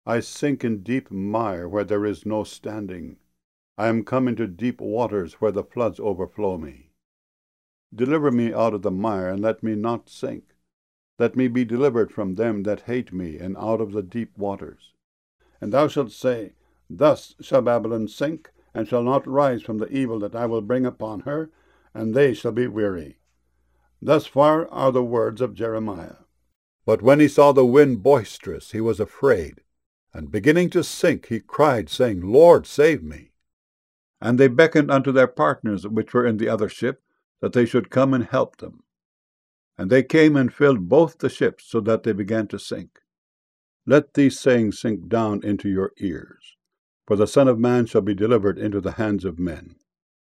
I sink in deep mire where there is no standing. I am come into deep waters where the floods overflow me. Deliver me out of the mire, and let me not sink. Let me be delivered from them that hate me, and out of the deep waters. And thou shalt say, Thus shall Babylon sink, and shall not rise from the evil that I will bring upon her, and they shall be weary. Thus far are the words of Jeremiah. But when he saw the wind boisterous, he was afraid, and beginning to sink, he cried, saying, Lord, save me. And they beckoned unto their partners which were in the other ship, that they should come and help them. And they came and filled both the ships, so that they began to sink. Let these sayings sink down into your ears. For the Son of Man shall be delivered into the hands of men.